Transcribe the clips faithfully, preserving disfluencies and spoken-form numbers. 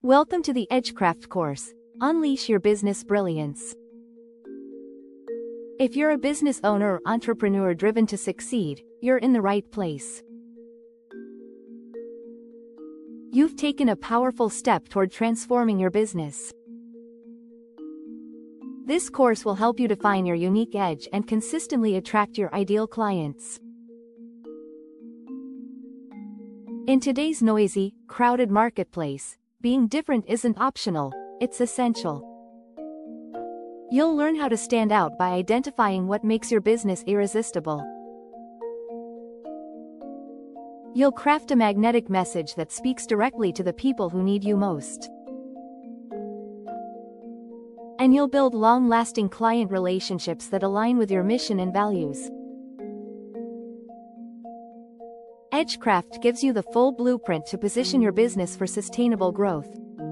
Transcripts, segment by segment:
Welcome to the Edgecraft course. Unleash your business brilliance. If you're a business owner or entrepreneur driven to succeed, you're in the right place. You've taken a powerful step toward transforming your business. This course will help you define your unique edge and consistently attract your ideal clients. In today's noisy, crowded marketplace, being different isn't optional, it's essential. You'll learn how to stand out by identifying what makes your business irresistible. You'll craft a magnetic message that speaks directly to the people who need you most. And you'll build long-lasting client relationships that align with your mission and values. Edgecraft gives you the full blueprint to position your business for sustainable growth.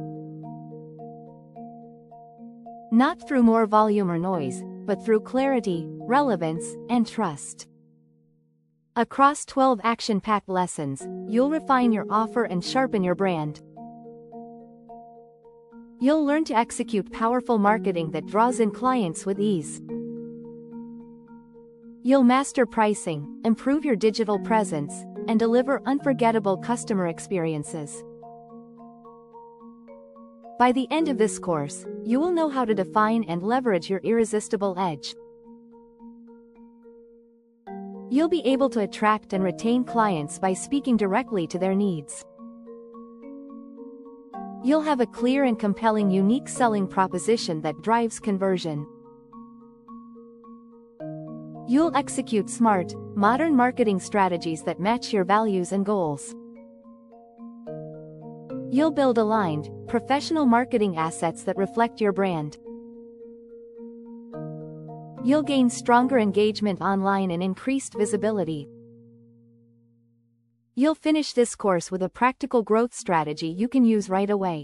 Not through more volume or noise, but through clarity, relevance, and trust. Across twelve action-packed lessons, you'll refine your offer and sharpen your brand. You'll learn to execute powerful marketing that draws in clients with ease. You'll master pricing, improve your digital presence, and deliver unforgettable customer experiences. By the end of this course, you will know how to define and leverage your irresistible edge. You'll be able to attract and retain clients by speaking directly to their needs. You'll have a clear and compelling unique selling proposition that drives conversion. You'll execute smart, modern marketing strategies that match your values and goals. You'll build aligned, professional marketing assets that reflect your brand. You'll gain stronger engagement online and increased visibility. You'll finish this course with a practical growth strategy you can use right away.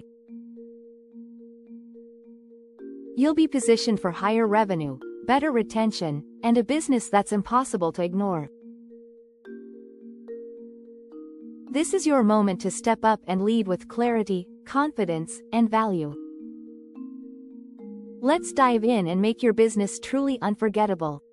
You'll be positioned for higher revenue, better retention, and a business that's impossible to ignore. This is your moment to step up and lead with clarity, confidence, and value. Let's dive in and make your business truly unforgettable.